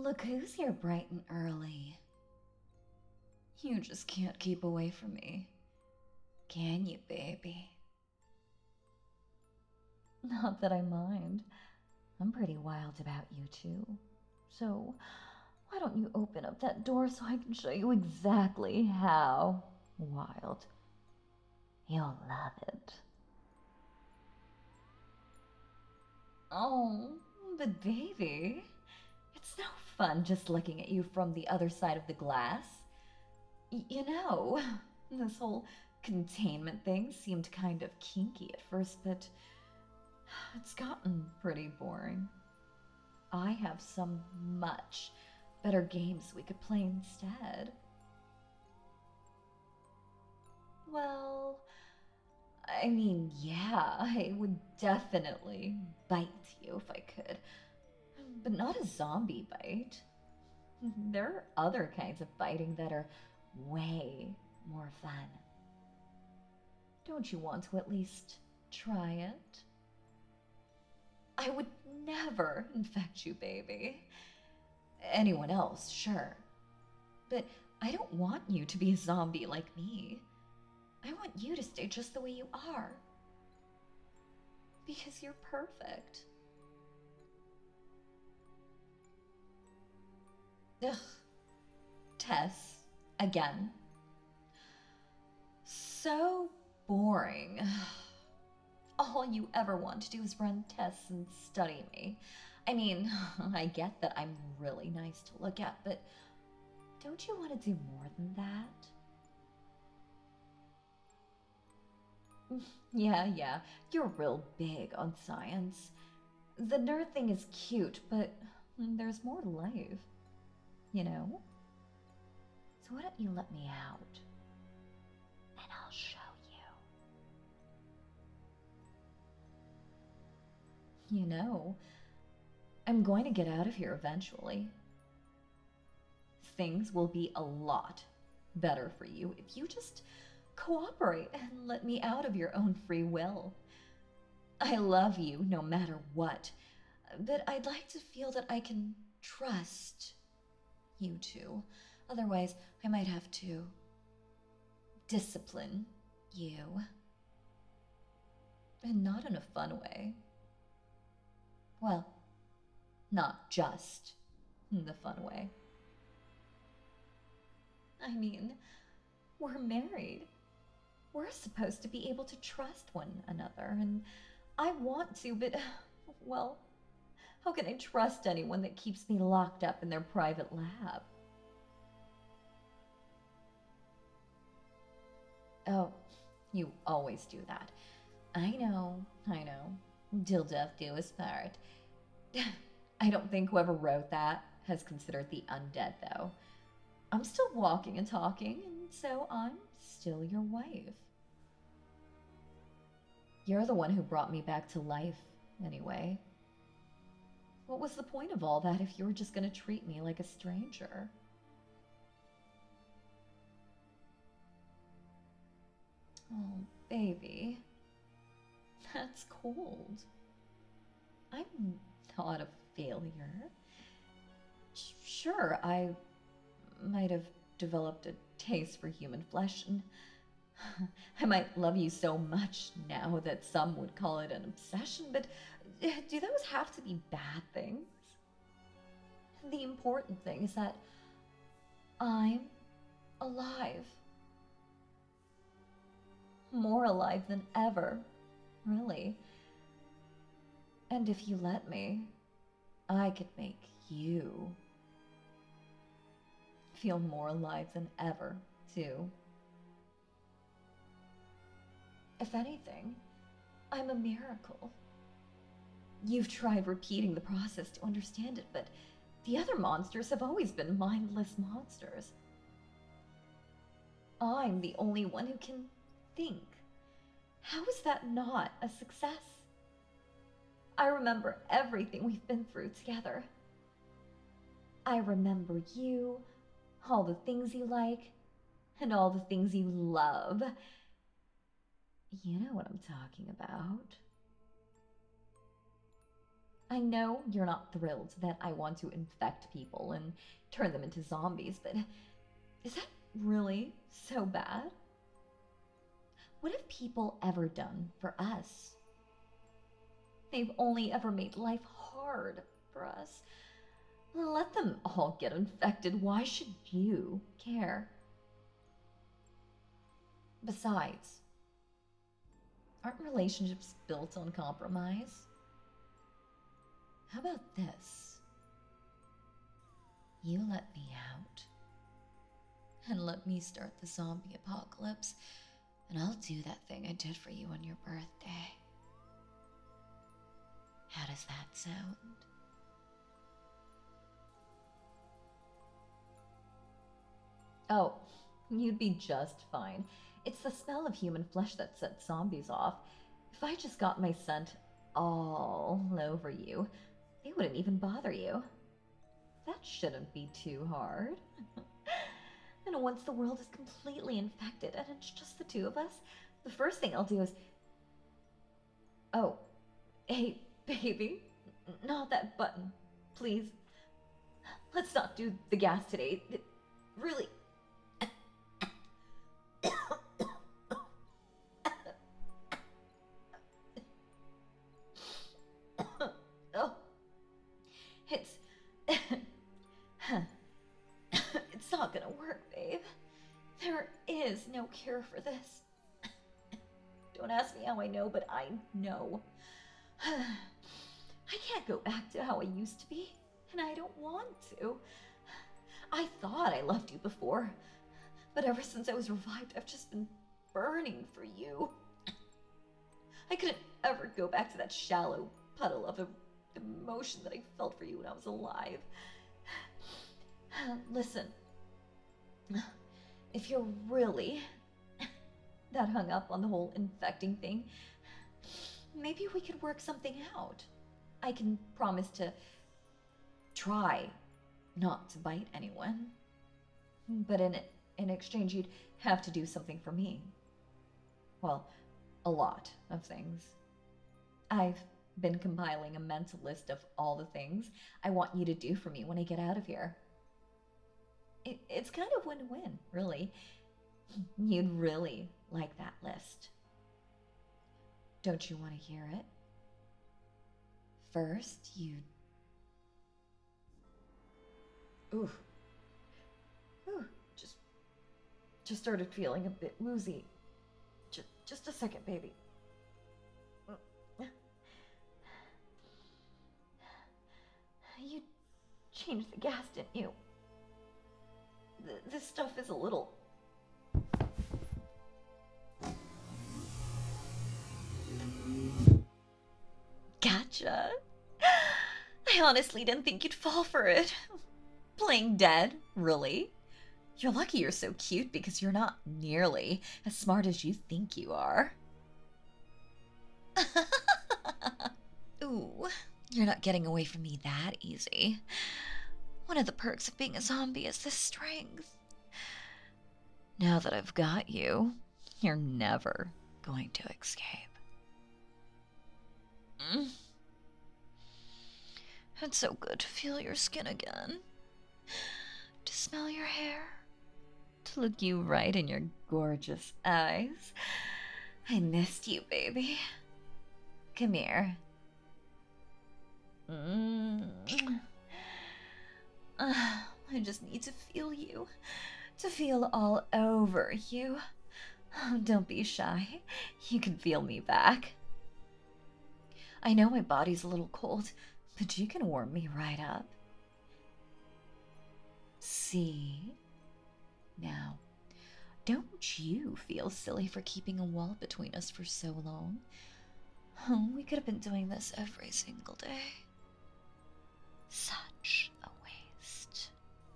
Look who's here bright and early. You just can't keep away from me. Can you, baby? Not that I mind. I'm pretty wild about you too. So, why don't you open up that door so I can show you exactly how wild? You'll love it. Oh, but baby, it's no fun just looking at you from the other side of the glass. You know, this whole containment thing seemed kind of kinky at first, but it's gotten pretty boring. I have some much better games we could play instead. Well, I mean, yeah, I would definitely bite you if I could. But not a zombie bite. There are other kinds of biting that are way more fun. Don't you want to at least try it? I would never infect you, baby. Anyone else, sure. But I don't want you to be a zombie like me. I want you to stay just the way you are. Because you're perfect. Ugh. Tess, again. So boring. All you ever want to do is run tests and study me. I mean, I get that I'm really nice to look at, but don't you want to do more than that? Yeah, you're real big on science. The nerd thing is cute, but there's more to life, you know? So why don't you let me out? And I'll show you. You know, I'm going to get out of here eventually. Things will be a lot better for you if you just cooperate and let me out of your own free will. I love you no matter what, but I'd like to feel that I can trust you two. Otherwise, I might have to discipline you. And not in a fun way. Well, not just in the fun way. I mean, we're married. We're supposed to be able to trust one another, and I want to, but, well, how can I trust anyone that keeps me locked up in their private lab? Oh, you always do that. I know. Till death do us part. I don't think whoever wrote that has considered the undead, though. I'm still walking and talking, and so I'm still your wife. You're the one who brought me back to life, anyway. What was the point of all that if you were just gonna treat me like a stranger? Oh, baby. That's cold. I'm not a failure. Sure, I might have developed a taste for human flesh, and I might love you so much now that some would call it an obsession, but do those have to be bad things? The important thing is that I'm alive. More alive than ever, really. And if you let me, I could make you feel more alive than ever, too. If anything, I'm a miracle. You've tried repeating the process to understand it, but the other monsters have always been mindless monsters. I'm the only one who can think. How is that not a success? I remember everything we've been through together. I remember you, all the things you like, and all the things you love. You know what I'm talking about. I know you're not thrilled that I want to infect people and turn them into zombies, but is that really so bad? What have people ever done for us? They've only ever made life hard for us. Let them all get infected. Why should you care? Besides, aren't relationships built on compromise? How about this? You let me out, and let me start the zombie apocalypse, and I'll do that thing I did for you on your birthday. How does that sound? Oh, you'd be just fine. It's the smell of human flesh that sets zombies off. If I just got my scent all over you, they wouldn't even bother you. That shouldn't be too hard. And once the world is completely infected and it's just the two of us, the first thing I'll do is. Oh, hey, baby, not that button. Please. Let's not do the gas today. Really. Oh, it's. It's not gonna work, babe. There is no cure for this. Don't ask me how I know, but I know. I can't go back to how I used to be, and I don't want to. I thought I loved you before, but ever since I was revived, I've just been burning for you. I couldn't ever go back to that shallow puddle of emotion that I felt for you when I was alive. Listen, if you're really that hung up on the whole infecting thing, maybe we could work something out. I can promise to try not to bite anyone, but in exchange, you'd have to do something for me. Well, a lot of things. I've been compiling a mental list of all the things I want you to do for me when I get out of here. It's kind of win-win, really. You'd really like that list. Don't you want to hear it? First, you'd... Ooh. Ooh, just started feeling a bit woozy. Just a second, baby. You changed the gas, didn't you? This stuff is a little... Gotcha. I honestly didn't think you'd fall for it. Playing dead, really? You're lucky you're so cute because you're not nearly as smart as you think you are. Ooh, you're not getting away from me that easy. One of the perks of being a zombie is this strength. Now that I've got you, you're never going to escape. It's so good to feel your skin again. To smell your hair. To look you right in your gorgeous eyes. I missed you, baby. Come here. I just need to feel you. To feel all over you. Don't be shy. You can feel me back. I know my body's a little cold, but you can warm me right up. See? Now, don't you feel silly for keeping a wall between us for so long? Oh, we could have been doing this every single day. Such a waste.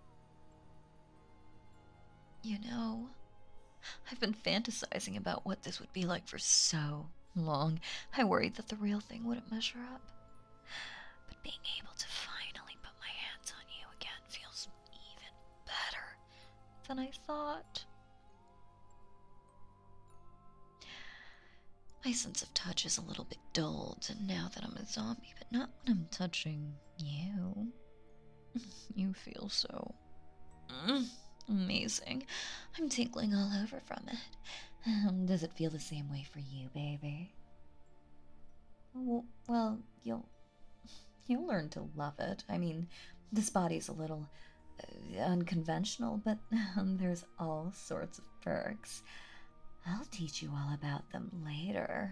You know, I've been fantasizing about what this would be like for so long. I worried that the real thing wouldn't measure up. But being able to finally put my hands on you again feels even better than I thought. My sense of touch is a little bit dulled now that I'm a zombie, but not when I'm touching you. You feel so amazing. I'm tingling all over from it. Does it feel the same way for you, baby? Well, you'll learn to love it. I mean, this body's a little unconventional, but there's all sorts of perks. I'll teach you all about them later.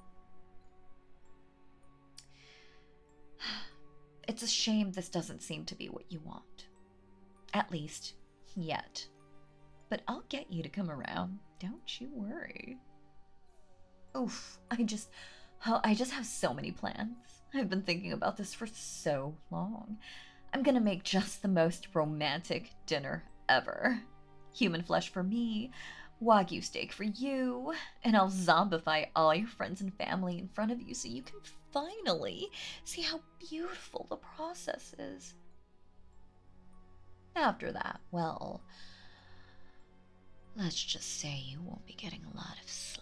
It's a shame this doesn't seem to be what you want. At least, yet. But I'll get you to come around. Don't you worry. Oof, I just have so many plans. I've been thinking about this for so long. I'm gonna make just the most romantic dinner ever. Human flesh for me, Wagyu steak for you, and I'll zombify all your friends and family in front of you so you can finally see how beautiful the process is. After that, well, let's just say you won't be getting a lot of sleep.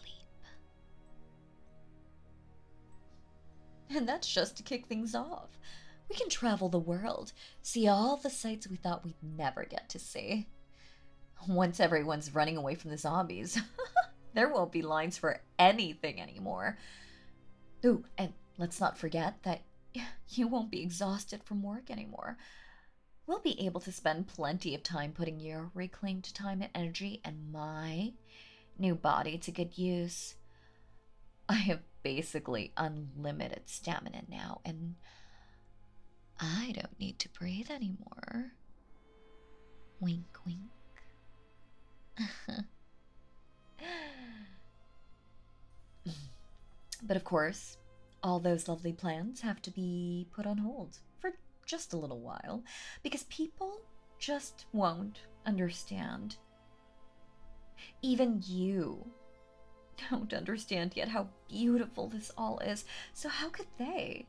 And that's just to kick things off. We can travel the world, see all the sights we thought we'd never get to see. Once everyone's running away from the zombies, there won't be lines for anything anymore. Ooh, and let's not forget that you won't be exhausted from work anymore. We'll be able to spend plenty of time putting your reclaimed time and energy and my new body to good use. I have basically unlimited stamina now, and I don't need to breathe anymore. Wink, wink. But of course, all those lovely plans have to be put on hold for just a little while, because people just won't understand. Even you don't understand yet how beautiful this all is, so how could they?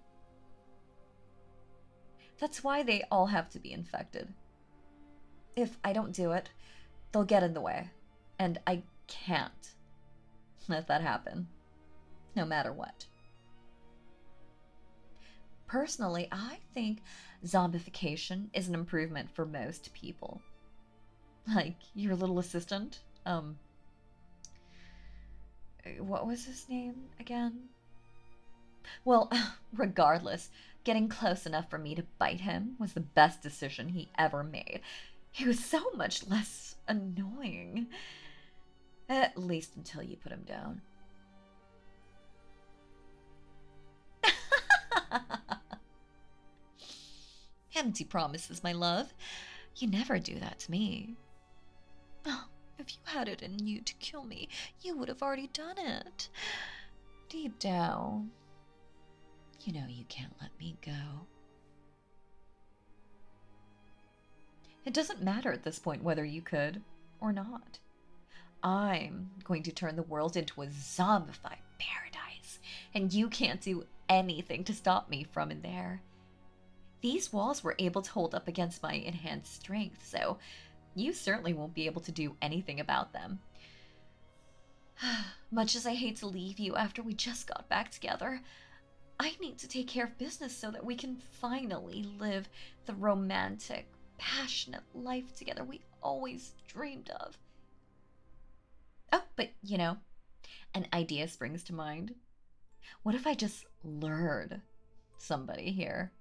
That's why they all have to be infected. If I don't do it, they'll get in the way, and I can't let that happen, no matter what. Personally, I think zombification is an improvement for most people. Like your little assistant, what was his name again? Well, regardless, getting close enough for me to bite him was the best decision he ever made. He was so much less annoying. At least until you put him down. Empty promises, my love. You never do that to me. Oh, if you had it in you to kill me, you would have already done it. Deep down, you know you can't let me go. It doesn't matter at this point whether you could or not. I'm going to turn the world into a zombified paradise, and you can't do anything to stop me from in there. These walls were able to hold up against my enhanced strength, so you certainly won't be able to do anything about them. Much as I hate to leave you after we just got back together, I need to take care of business so that we can finally live the romantic, passionate life together we always dreamed of. Oh, but you know, an idea springs to mind. What if I just lured somebody here?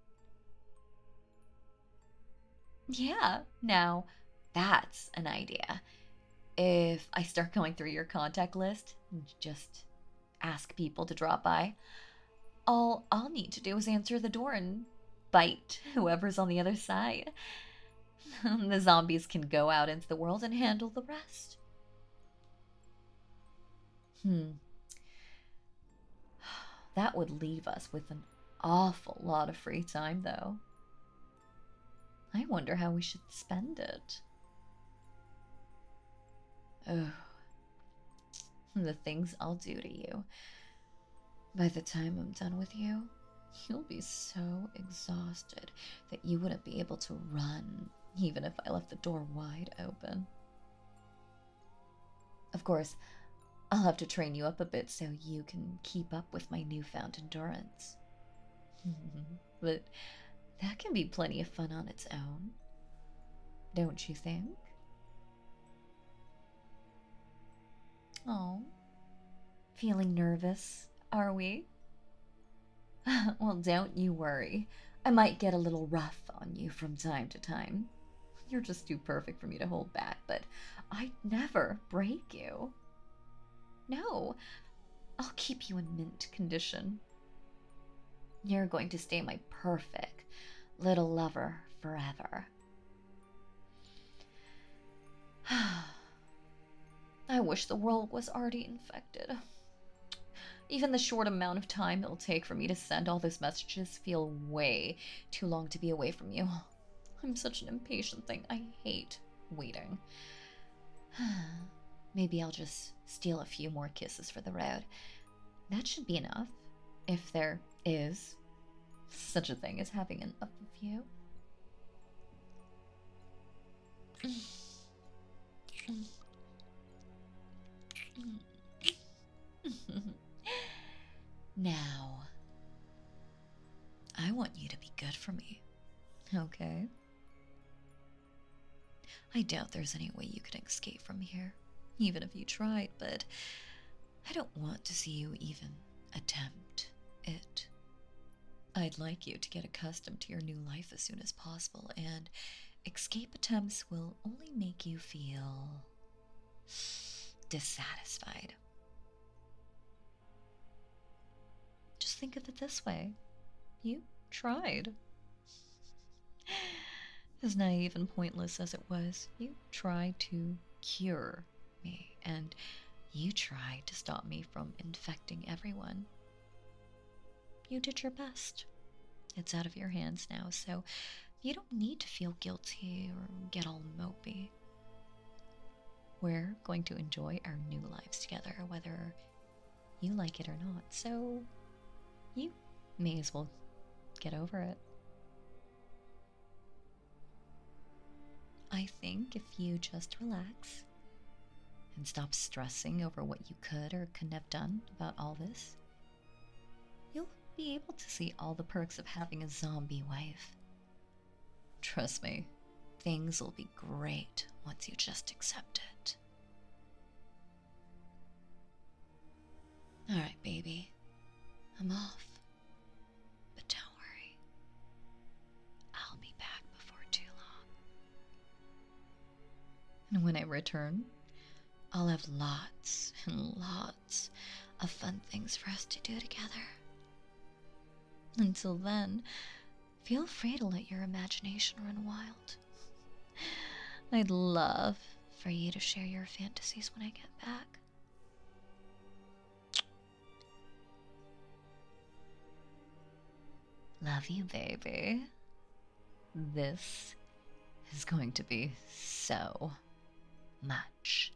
Yeah, now that's an idea. If I start going through your contact list and just ask people to drop by, all I'll need to do is answer the door and bite whoever's on the other side. The zombies can go out into the world and handle the rest. That would leave us with an awful lot of free time, though. I wonder how we should spend it. Oh, the things I'll do to you. By the time I'm done with you, you'll be so exhausted that you wouldn't be able to run, even if I left the door wide open. Of course, I'll have to train you up a bit so you can keep up with my newfound endurance. But that can be plenty of fun on its own, don't you think? Oh, feeling nervous, are we? Well, don't you worry. I might get a little rough on you from time to time. You're just too perfect for me to hold back, but I'd never break you. No, I'll keep you in mint condition. You're going to stay my perfect little lover forever. I wish the world was already infected. Even the short amount of time it'll take for me to send all those messages feel way too long to be away from you. I'm such an impatient thing. I hate waiting. Maybe I'll just steal a few more kisses for the road. That should be enough, if there is such a thing as having enough of you. Now, I want you to be good for me, okay? I doubt there's any way you could escape from here, even if you tried, but I don't want to see you even attempt it. I'd like you to get accustomed to your new life as soon as possible, and escape attempts will only make you feel dissatisfied. Just think of it this way. You tried. As naive and pointless as it was, you tried to cure me, and you tried to stop me from infecting everyone. You did your best. It's out of your hands now, so you don't need to feel guilty or get all mopey. We're going to enjoy our new lives together, whether you like it or not, so you may as well get over it. I think if you just relax and stop stressing over what you could or couldn't have done about all this, you'll be able to see all the perks of having a zombie wife. Trust me, things will be great once you just accept it. Alright, baby. I'm off. But don't worry. I'll be back before too long. And when I return, I'll have lots and lots of fun things for us to do together. Until then, feel free to let your imagination run wild. I'd love for you to share your fantasies when I get back. Love you, baby. This is going to be so much